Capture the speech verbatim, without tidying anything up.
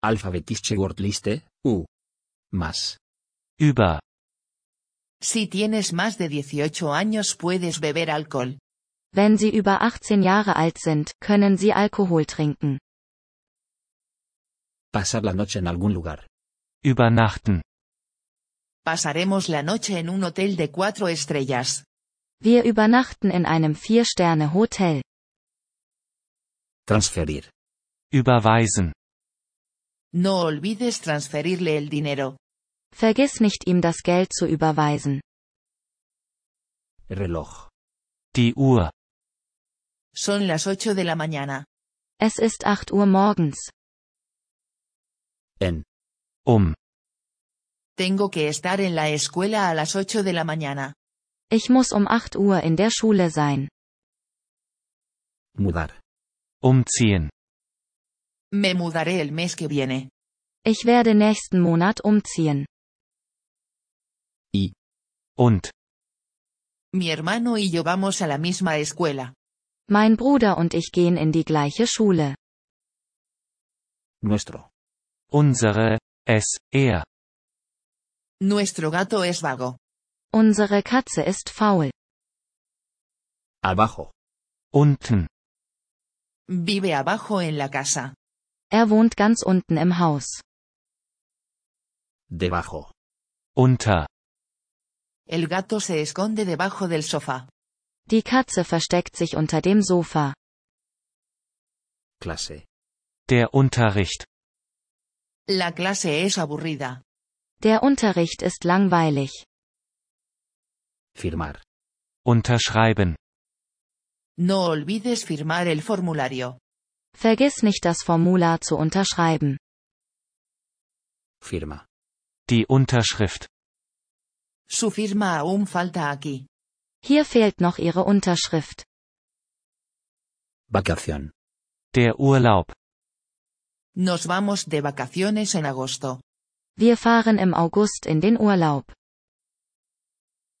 Alphabetische Wortliste, U. Más. Über. Si tienes más de dieciocho años puedes beber alcohol. Wenn Sie über achtzehn Jahre alt sind, können Sie Alkohol trinken. Pasar la noche en algún lugar. Übernachten. Pasaremos la noche en un hotel de cuatro estrellas. Wir übernachten in einem Vier-Sterne-Hotel. Transferir. Überweisen. No olvides transferirle el dinero. Vergiss nicht, ihm das Geld zu überweisen. Reloj. Die Uhr. Son las ocho de la mañana. Es ist acht Uhr morgens. En. Um. Tengo que estar en la escuela a las ocho de la mañana. Ich muss um acht Uhr in der Schule sein. Mudar. Umziehen. Me mudaré el mes que viene. Ich werde nächsten Monat umziehen. Y. Und. Mi hermano y yo vamos a la misma escuela. Mein Bruder und ich gehen in die gleiche Schule. Nuestro. Unsere. Es. Er. Nuestro gato es vago. Unsere Katze ist faul. Abajo. Unten. Vive abajo en la casa. Er wohnt ganz unten im Haus. Debajo. Unter. El gato se esconde debajo del sofá. Die Katze versteckt sich unter dem Sofa. Clase. Der Unterricht. La clase es aburrida. Der Unterricht ist langweilig. Firmar. Unterschreiben. No olvides firmar el formulario. Vergiss nicht, das Formular zu unterschreiben. Firma. Die Unterschrift. Su firma aún falta aquí. Hier fehlt noch Ihre Unterschrift. Vacación. Der Urlaub. Nos vamos de vacaciones en agosto. Wir fahren im August in den Urlaub.